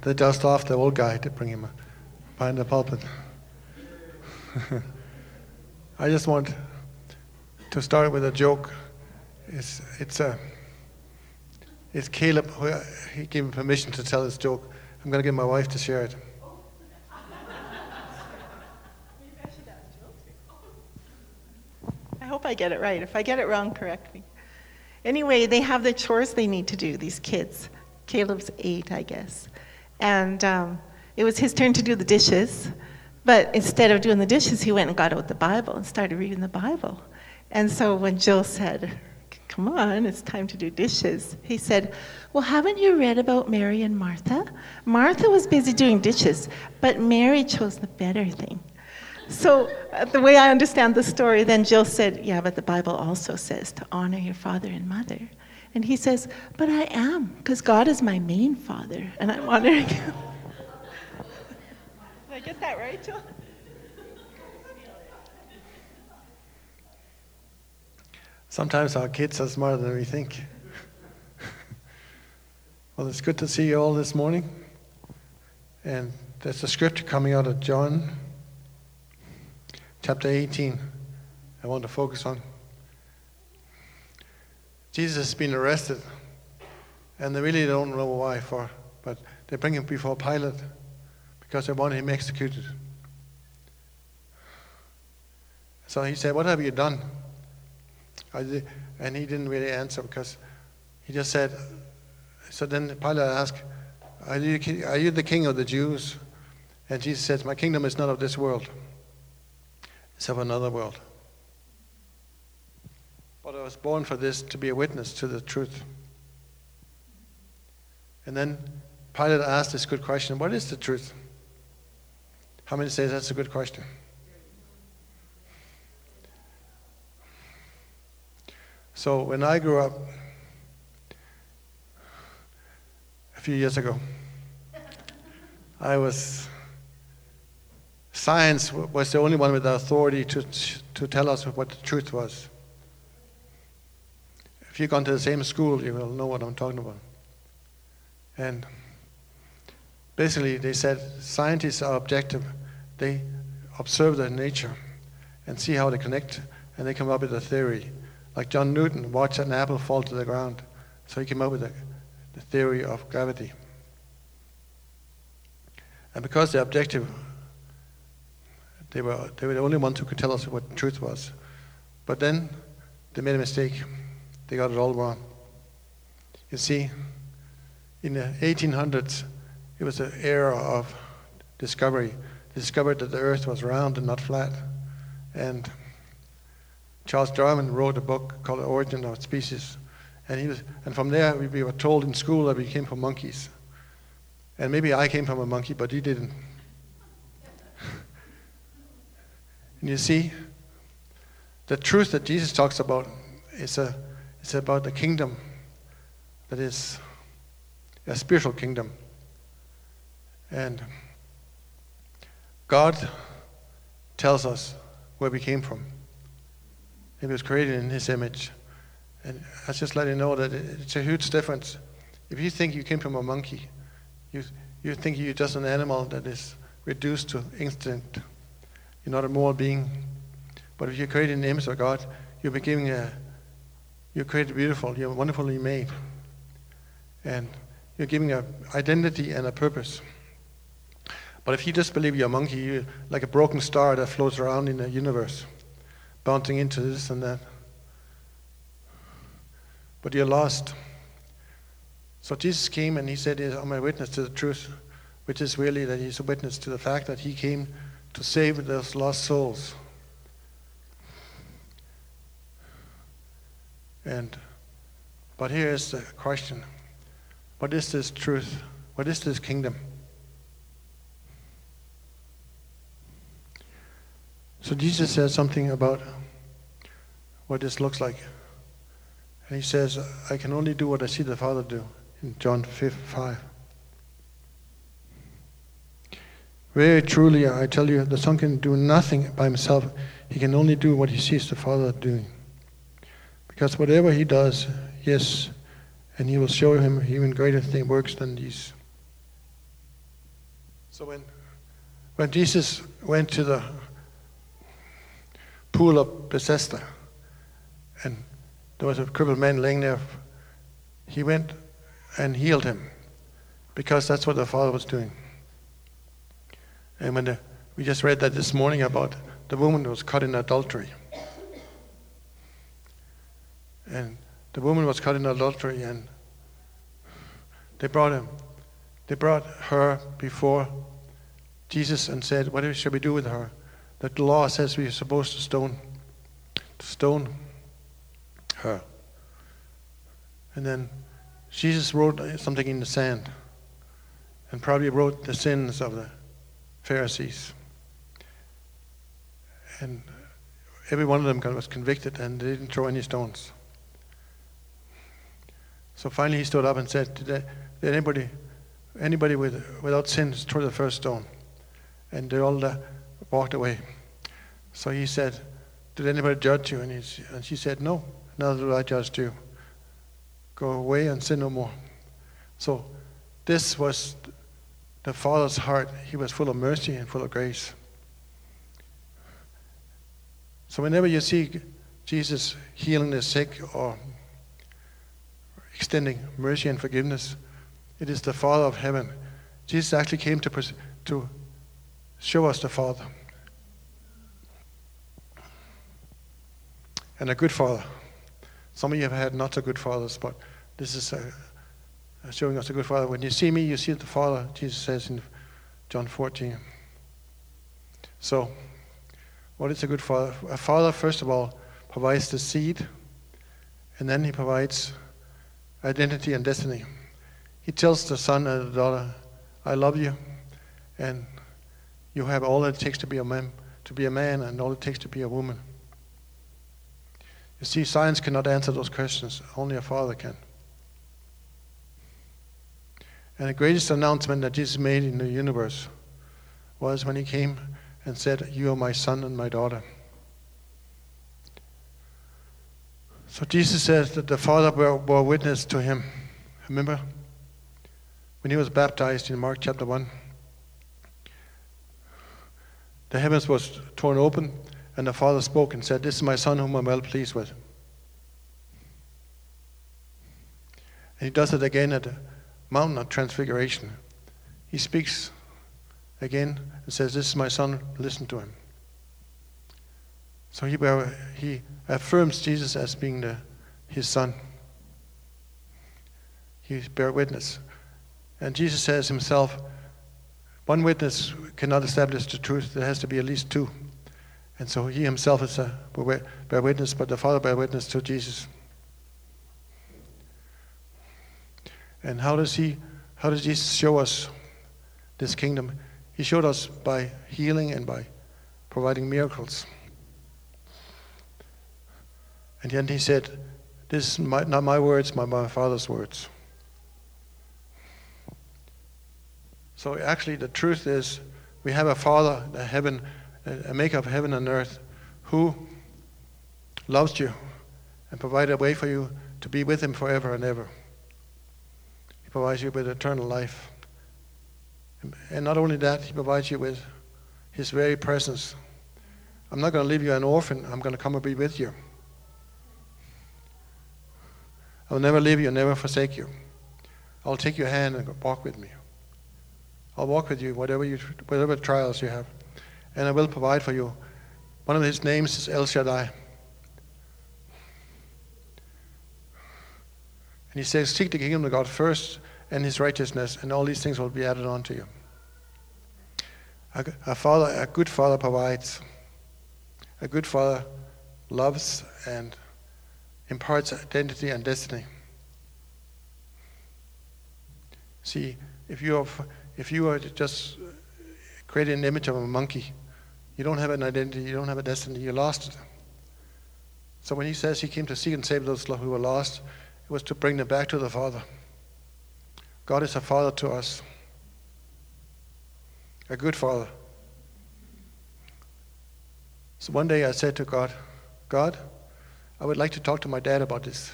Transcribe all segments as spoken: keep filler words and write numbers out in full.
they dust off the old guy to bring him behind the pulpit. I just want to start with a joke. It's it's a it's Caleb who he gave me permission to tell this joke. I'm going to get my wife to share it. I hope I get it right. If I get it wrong, correct me. Anyway, they have the chores they need to do, these kids. Caleb's eight, I guess. And um, it was his turn to do the dishes. But instead of doing the dishes, he went and got out the Bible and started reading the Bible. And so when Jill said, come on, it's time to do dishes, he said, well, haven't you read about Mary and Martha? Martha was busy doing dishes, but Mary chose the better thing. So uh, the way I understand the story, then Jill said, yeah, but the Bible also says to honor your father and mother. And he says, but I am, because God is my main father, and I'm honoring him. Did I get that right, Jill? Sometimes our kids are smarter than we think. Well, it's good to see you all this morning. And there's a scripture coming out of John chapter eighteen, I want to focus on. Jesus has been arrested, and they really don't know why for, but they bring him before Pilate because they want him executed. So he said, what have you done? I did, and he didn't really answer because he just said, so then Pilate asked, are you, are you the king of the Jews? And Jesus says, my kingdom is not of this world. It's of another world. But I was born for this, to be a witness to the truth. And then Pilate asked this good question, what is the truth? How many say that's a good question? So when I grew up a few years ago, I was Science was the only one with the authority to, to tell us what the truth was. If you've gone to the same school, you will know what I'm talking about. And basically, they said scientists are objective. They observe their nature and see how they connect, and they come up with a theory. Like John Newton watched an apple fall to the ground, so he came up with the, the theory of gravity. And because they're objective, They were, they were the only ones who could tell us what the truth was. But then they made a mistake. They got it all wrong. You see, in the eighteen hundreds, it was an era of discovery. They discovered that the earth was round and not flat. And Charles Darwin wrote a book called The Origin of Species. And, he was, and from there, we, we were told in school that we came from monkeys. And maybe I came from a monkey, but he didn't. And you see, the truth that Jesus talks about is a, it's about the kingdom that is a spiritual kingdom. And God tells us where we came from. He was created in his image. And I just let you know that it's a huge difference. If you think you came from a monkey, you, you think you're just an animal that is reduced to instinct. You're not a moral being. But if you're created in the image of God, you're becoming a, you're created beautiful, you're wonderfully made. And you're giving an identity and a purpose. But if you just believe you're a monkey, you're like a broken star that floats around in the universe, bouncing into this and that. But you're lost. So Jesus came and he said, I'm a witness to the truth, which is really that he's a witness to the fact that he came to save those lost souls. And but here is the question. What is this truth? What is this kingdom? So Jesus says something about what this looks like. And he says, I can only do what I see the Father do, in John five. Very truly, I tell you, the Son can do nothing by himself. He can only do what he sees the Father doing. Because whatever he does, yes, and he will show him even greater thing works than these. So when, when Jesus went to the pool of Bethesda, and there was a crippled man laying there, he went and healed him, because that's what the Father was doing. And when the, we just read that this morning about the woman who was caught in adultery. And the woman was caught in adultery, and they brought him, they brought her before Jesus and said, "What shall we do with her?" That the law says we are supposed to stone, to stone her. And then Jesus wrote something in the sand, and probably wrote the sins of the Pharisees. And every one of them was convicted, and they didn't throw any stones. So finally he stood up and said, did, did anybody anybody with, without sin throw the first stone? And they all uh, walked away. So he said, did anybody judge you? And, he, and she said, no, neither do I judge you. Go away and sin no more. So this was the Father's heart. He was full of mercy and full of grace. So whenever you see Jesus healing the sick or extending mercy and forgiveness, it is the Father of heaven. Jesus actually came to, to show us the Father. And a good Father. Some of you have had not so good fathers, but this is a, a showing us a good Father. When you see me, you see the Father, Jesus says in John fourteen. So, what is a good Father? A Father, first of all, provides the seed, and then he provides identity and destiny. He tells the son and the daughter, I love you, and you have all that it takes to be a man, to be a man, and all it takes to be a woman. You see, science cannot answer those questions. Only a father can. And the greatest announcement that Jesus made in the universe was when he came and said, you are my son and my daughter. So Jesus says that the Father bore, bore witness to him. Remember? When he was baptized in Mark chapter one, the heavens was torn open, and the Father spoke and said, this is my Son whom I'm well pleased with. And he does it again at the Mountain of Transfiguration. He speaks again and says, this is my Son, listen to him. So he, he affirms Jesus as being the, his Son. He bears witness. And Jesus says himself, one witness cannot establish the truth. There has to be at least two. And so he himself is a bear witness, but the Father bear witness to Jesus. And how does he, how does Jesus show us this kingdom? He showed us by healing and by providing miracles. And then he said, this is my, not my words, but my Father's words. So actually the truth is, we have a Father, the heaven, a maker of heaven and earth, who loves you and provides a way for you to be with him forever and ever. He provides you with eternal life. And not only that, he provides you with his very presence. I'm not going to leave you an orphan. I'm going to come and be with you. I'll never leave you, never forsake you. I'll take your hand and walk with me. I'll walk with you, whatever you, whatever trials you have. And I will provide for you. One of his names is El Shaddai. And he says, seek the kingdom of God first and his righteousness, and all these things will be added on to you. A, a father, a good father provides. A good father loves and imparts identity and destiny. See, if you have, if you are just creating an image of a monkey, you don't have an identity, you don't have a destiny, you lost it. So when he says he came to seek and save those who were lost, it was to bring them back to the Father. God is a Father to us, a good Father. So one day I said to God, God, I would like to talk to my dad about this.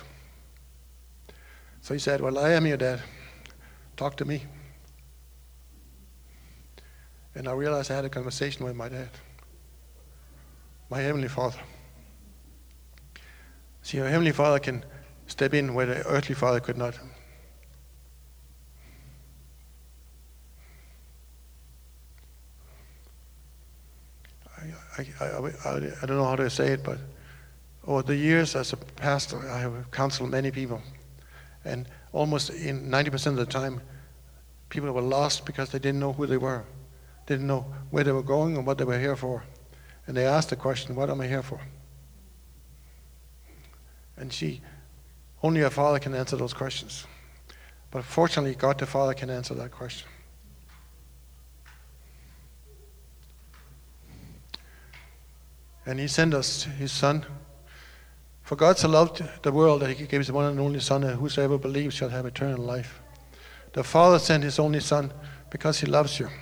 So he said, well, I am your dad. Talk to me. And I realized I had a conversation with my dad, my Heavenly Father. See, your Heavenly Father can step in where the earthly father could not. I, I, I, I, I don't know how to say it, but over the years as a pastor, I have counseled many people. And almost in ninety percent of the time, people were lost because they didn't know who they were. They didn't know where they were going and what they were here for. And they asked the question, what am I here for? And see, only a father can answer those questions. But fortunately, God the Father can answer that question. And he sent us his Son. For God so loved the world that he gave his one and only Son, and whosoever believes shall have eternal life. The Father sent his only Son because he loves you.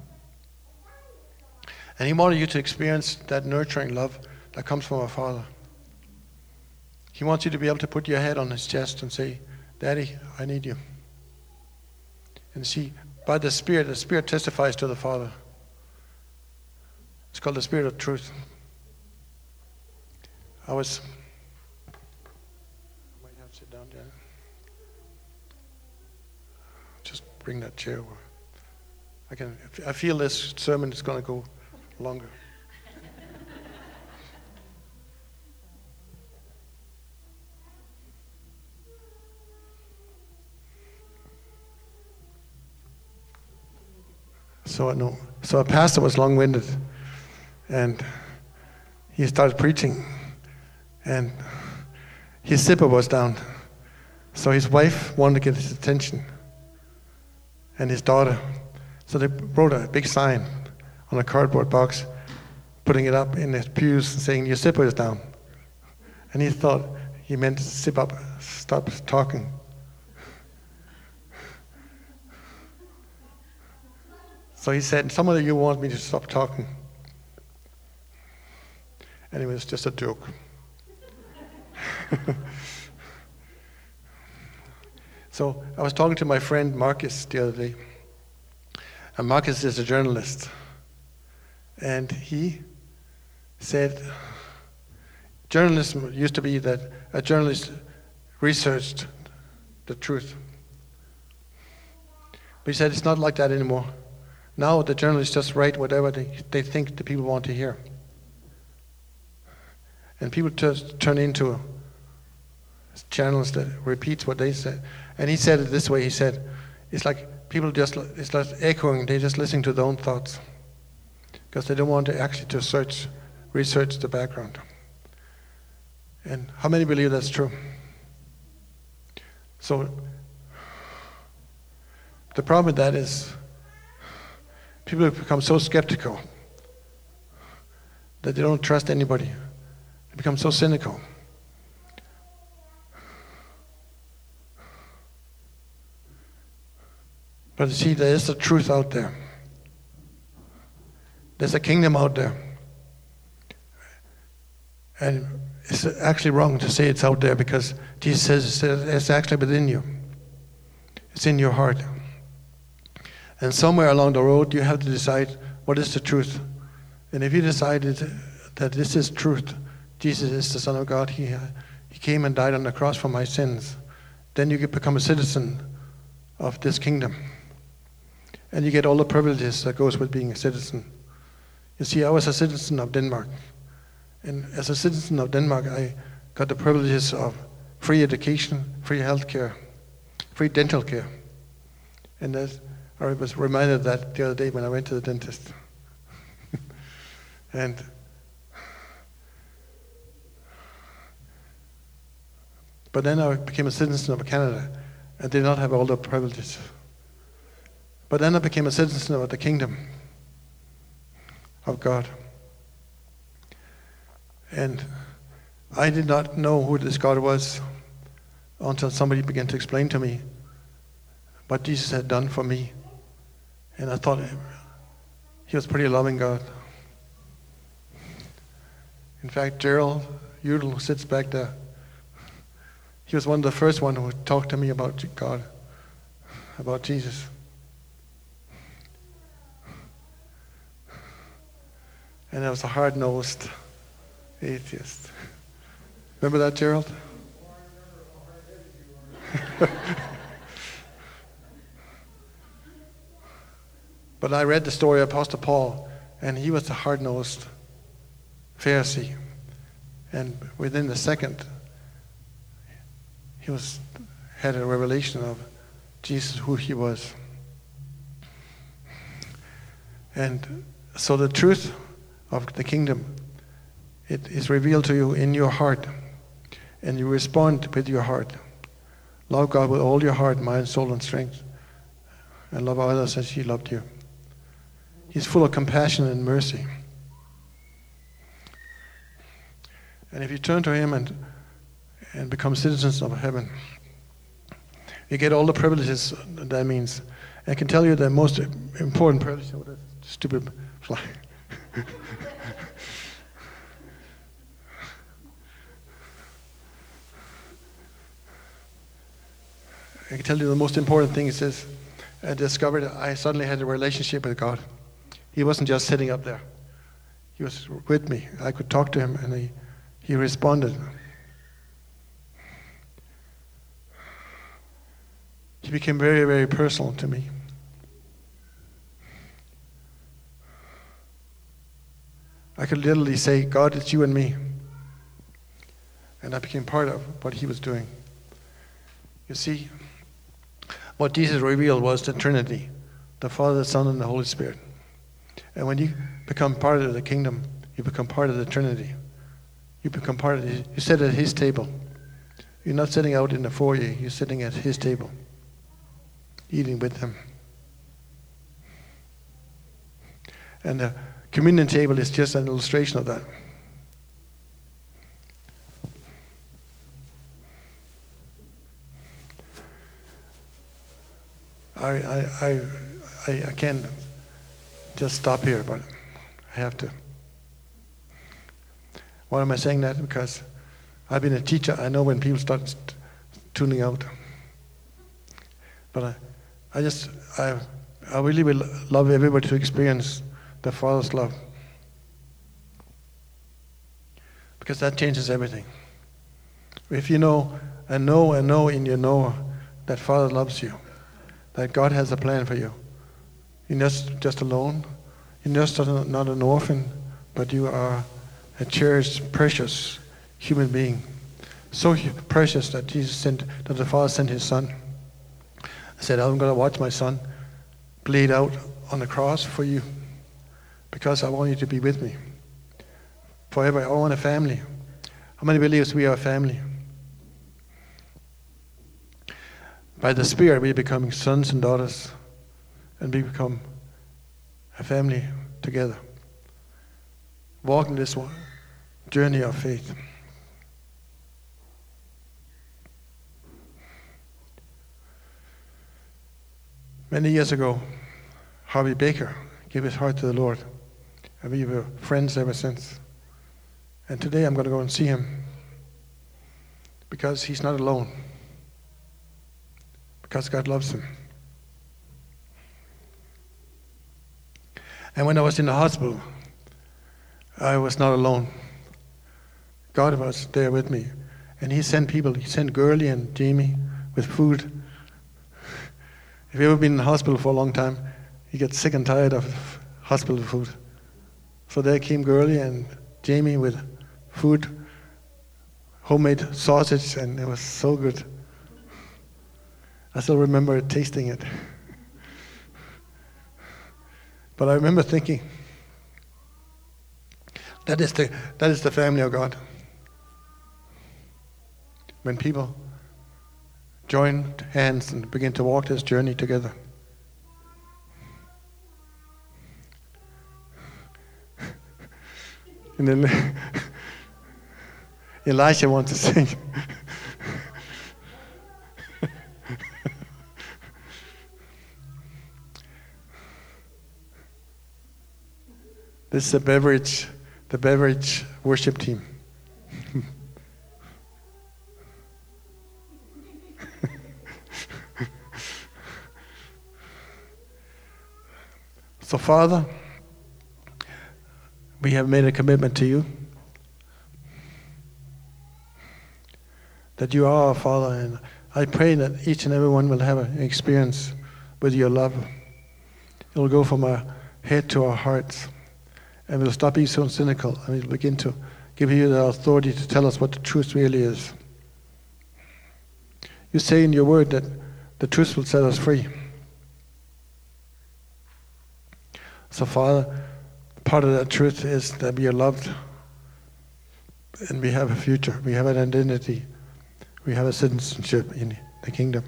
And he wanted you to experience that nurturing love that comes from a Father. He wants you to be able to put your head on his chest and say, Daddy, I need you. And see, by the Spirit, the Spirit testifies to the Father. It's called the Spirit of truth. I was, I might have to sit down there. Just bring that chair over. I can, I feel this sermon is going to go longer. So no, so a pastor was long-winded, and he started preaching, and his zipper was down. So his wife wanted to get his attention, and his daughter. So they wrote a big sign on a cardboard box, putting it up in his pews and saying, your zipper is down. And he thought he meant zip up, stop talking. So he said, some of you want me to stop talking. And it was just a joke. So I was talking to my friend Marcus the other day. And Marcus is a journalist. And he said, journalism used to be that a journalist researched the truth. But he said it's not like that anymore. Now the journalists just write whatever they, they think the people want to hear. And people just turn into channels that repeats what they said. And he said it this way, he said, it's like people just, it's like echoing, they're just listening to their own thoughts. Because they don't want to actually to search, research the background. And how many believe that's true? So, the problem with that is, people have become so skeptical that they don't trust anybody. They become so cynical. But you see, there is a truth out there. There's a kingdom out there. And it's actually wrong to say it's out there because Jesus says it's actually within you. It's in your heart. And somewhere along the road, you have to decide what is the truth. And if you decided that this is truth, Jesus is the Son of God, he, he came and died on the cross for my sins, then you can become a citizen of this kingdom. And you get all the privileges that goes with being a citizen. You see, I was a citizen of Denmark. And as a citizen of Denmark, I got the privileges of free education, free health care, free dental care. And that, I was reminded of that the other day when I went to the dentist. and But then I became a citizen of Canada and did not have all the privileges. But then I became a citizen of the kingdom of God. And I did not know who this God was until somebody began to explain to me what Jesus had done for me. And I thought he was a pretty loving God. In fact, Gerald Udall, who sits back there, he was one of the first one who talked to me about God, about Jesus. And I was a hard-nosed atheist. Remember that, Gerald? But I read the story of Apostle Paul, and he was a hard-nosed Pharisee. And within the second, he was had a revelation of Jesus, who he was. And so the truth of the kingdom, it is revealed to you in your heart, and you respond with your heart. Love God with all your heart, mind, soul, and strength, and love others as he loved you. He's full of compassion and mercy. And if you turn to him and and become citizens of heaven, you get all the privileges that means. I can tell you the most important privilege. Oh, that stupid fly. I can tell you the most important thing is this. I discovered I suddenly had a relationship with God. He wasn't just sitting up there. He was with me. I could talk to him, and he, he responded. He became very, very personal to me. I could literally say, God, it's you and me. And I became part of what he was doing. You see, what Jesus revealed was the Trinity, the Father, the Son, and the Holy Spirit. And when you become part of the kingdom, you become part of the Trinity. You become part of it. You sit at his table. You're not sitting out in the foyer. You're sitting at his table, eating with him. And the communion table is just an illustration of that. I, I, I, I, I can't just stop here, but I have to. Why am I saying that? Because I've been a teacher. I know when people start st- tuning out. But I, I just, I, I really will love everybody to experience the Father's love. Because that changes everything. If you know, and know, and know in your know that Father loves you, that God has a plan for you. You're not just alone. You're just not an orphan, but you are a cherished, precious human being. So precious that Jesus sent, that the Father sent his Son. I said, I'm going to watch my Son bleed out on the cross for you, because I want you to be with me forever. I want a family. How many believe we are a family? By the Spirit, we are becoming sons and daughters, and we become a family together, walking this journey of faith. Many years ago, Harvey Baker gave his heart to the Lord, and we were friends ever since. And today I'm going to go and see him, because he's not alone, because God loves him. And when I was in the hospital, I was not alone. God was there with me, and he sent people. He sent Gurley and Jamie with food. If you've ever been in the hospital for a long time, you get sick and tired of hospital food. So there came Gurley and Jamie with food, homemade sausage, and it was so good. I still remember tasting it. But I remember thinking, that is the that is the family of God. When people join hands and begin to walk this journey together. And then Elisha wants to sing. This is the beverage, the beverage worship team. So, Father, We have made a commitment to you that you are our Father, and I pray that each and every one will have an experience with your love. It will go from our head to our hearts, and we'll stop being so cynical, and we'll begin to give you the authority to tell us what the truth really is. You say in your word that the truth will set us free. So, Father, part of that truth is that we are loved, and we have a future, we have an identity, we have a citizenship in the kingdom.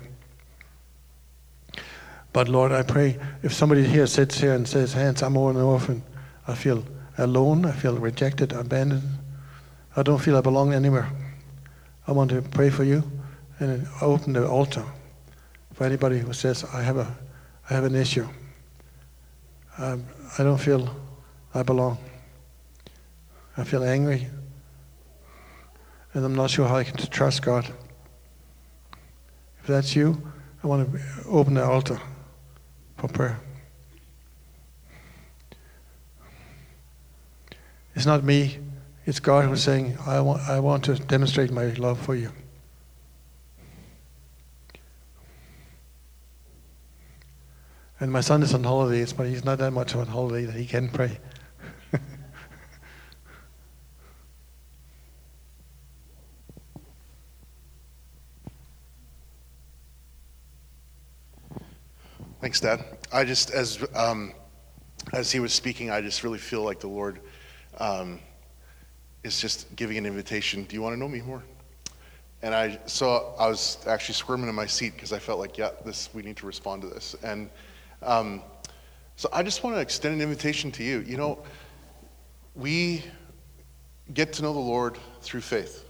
But Lord, I pray if somebody here sits here and says, Hans, I'm an orphan, I feel alone, I feel rejected, abandoned, I don't feel I belong anywhere. I want to pray for you and open the altar for anybody who says, I have a, I have an issue. Um, I don't feel I belong. I feel angry, and I'm not sure how I can trust God. If that's you, I want to open the altar for prayer. It's not me, it's God who's saying, I want, I want to demonstrate my love for you. And my son is on holidays, but he's not that much on holiday that he can pray. Thanks, Dad. I just, as um, as he was speaking, I just really feel like the Lord um, is just giving an invitation. Do you want to know me more? And I, so I was actually squirming in my seat because I felt like, yeah, this, we need to respond to this. And um, so I just want to extend an invitation to you. You know, we get to know the Lord through faith.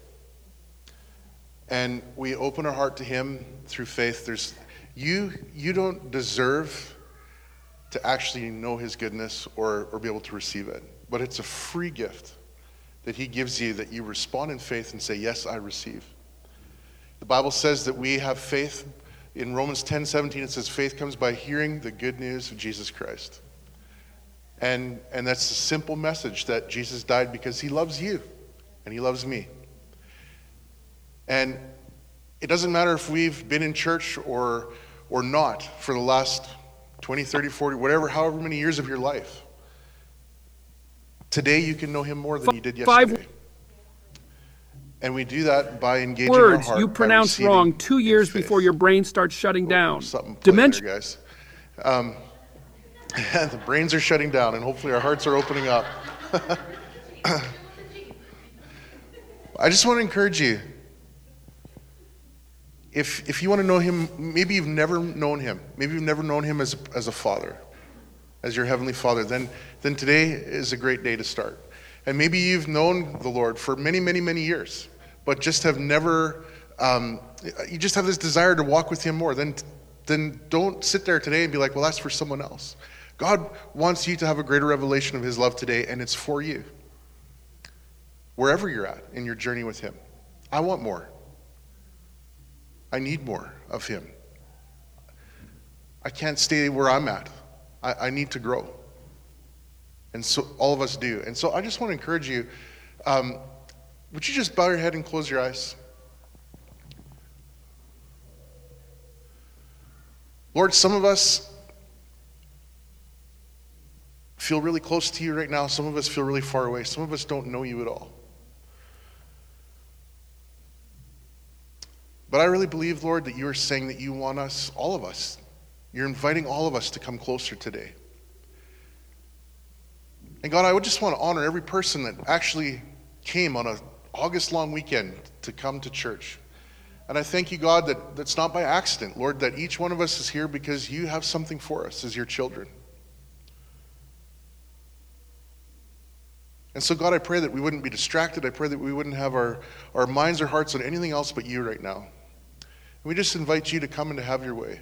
And we open our heart to Him through faith. There's You you don't deserve to actually know His goodness or, or be able to receive it. But it's a free gift that He gives you, that you respond in faith and say, yes, I receive. The Bible says that we have faith. In Romans ten seventeen, it says faith comes by hearing the good news of Jesus Christ. And, and that's a simple message that Jesus died because He loves you and He loves me. And it doesn't matter if we've been in church or or not for the last twenty, thirty, forty, whatever, however many years of your life. Today you can know Him more than you did yesterday. Five. And we do that by engaging words our heart. You pronounce wrong two years before your brain starts shutting down. Something Dementia, there, guys. Um, the brains are shutting down, and hopefully our hearts are opening up. I just want to encourage you. If if you want to know Him, maybe you've never known Him. Maybe you've never known Him as as a Father, as your Heavenly Father. Then then today is a great day to start. And maybe you've known the Lord for many, many, many years, but just have never. Um, you just have this desire to walk with Him more. Then then don't sit there today and be like, well, that's for someone else. God wants you to have a greater revelation of His love today, and it's for you. Wherever you're at in your journey with Him, I want more. I need more of Him. I can't stay where I'm at. I, I need to grow. And so all of us do. And so I just want to encourage you, um, would you just bow your head and close your eyes? Lord, some of us feel really close to you right now. Some of us feel really far away. Some of us don't know you at all. But I really believe, Lord, that you are saying that you want us, all of us, you're inviting all of us to come closer today. And God, I would just want to honor every person that actually came on an August long weekend to come to church. And I thank you, God, that that's not by accident, Lord, that each one of us is here because you have something for us as your children. And so, God, I pray that we wouldn't be distracted. I pray that we wouldn't have our, our minds or hearts on anything else but you right now. We just invite you to come and to have your way.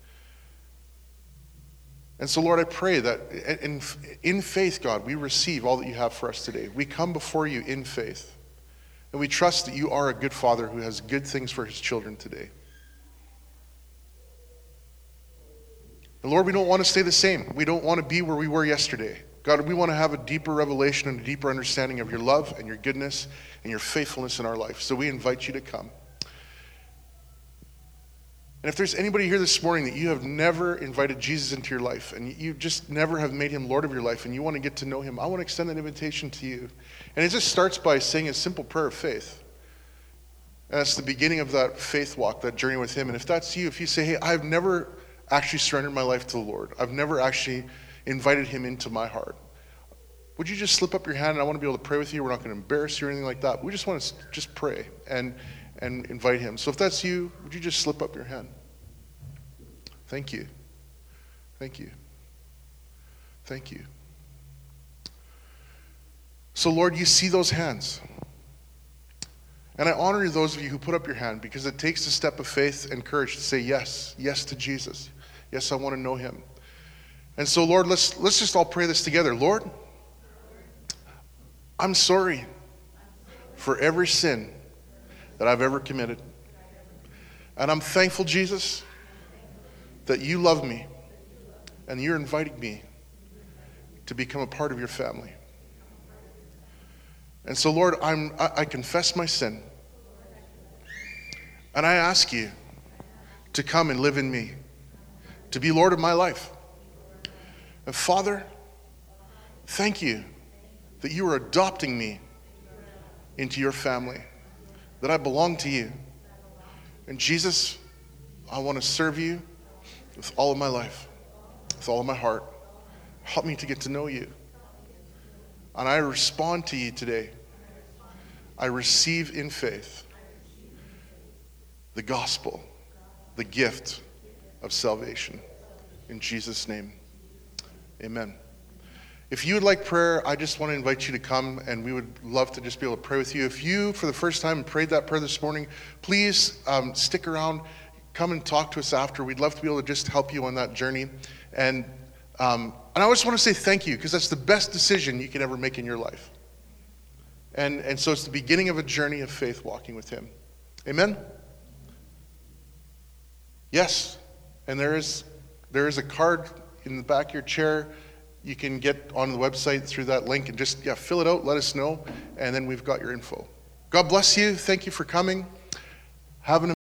And so, Lord, I pray that in, in faith, God, we receive all that you have for us today. We come before you in faith. And we trust that you are a good Father who has good things for His children today. And Lord, we don't want to stay the same. We don't want to be where we were yesterday. God, we want to have a deeper revelation and a deeper understanding of your love and your goodness and your faithfulness in our life. So we invite you to come. And if there's anybody here this morning that you have never invited Jesus into your life and you just never have made him Lord of your life and you want to get to know him, I want to extend that invitation to you. And it just starts by saying a simple prayer of faith. And that's the beginning of that faith walk, that journey with him. And if that's you, if you say, hey, I've never actually surrendered my life to the Lord, I've never actually invited him into my heart, would you just slip up your hand? And I want to be able to pray with you. We're not going to embarrass you or anything like that. We just want to just pray and, and invite him. So if that's you, would you just slip up your hand? Thank you. Thank you. Thank you. So Lord, you see those hands. And I honor those of you who put up your hand, because it takes a step of faith and courage to say yes, yes to Jesus. Yes, I want to know him. And so Lord, let's let's just all pray this together. Lord, I'm sorry for every sin that I've ever committed. And I'm thankful, Jesus, that you love me and you're inviting me to become a part of your family. And so, Lord, I'm, I, I confess my sin. And I ask you to come and live in me, to be Lord of my life. And Father, thank you that you are adopting me into your family, that I belong to you. And Jesus, I want to serve you with all of my life, with all of my heart. Help me to get to know you. And I respond to you today. I receive in faith the gospel, the gift of salvation. In Jesus' name, amen. If you would like prayer, I just want to invite you to come, and we would love to just be able to pray with you. If you, for the first time, prayed that prayer this morning, please um, stick around, come and talk to us after. We'd love to be able to just help you on that journey. And um, and I just want to say thank you, because that's the best decision you can ever make in your life. And and so it's the beginning of a journey of faith walking with him. Amen? Yes. And there is there is a card in the back of your chair. You can get on the website through that link and just yeah, fill it out, let us know, and then we've got your info. God bless you. Thank you for coming. Have an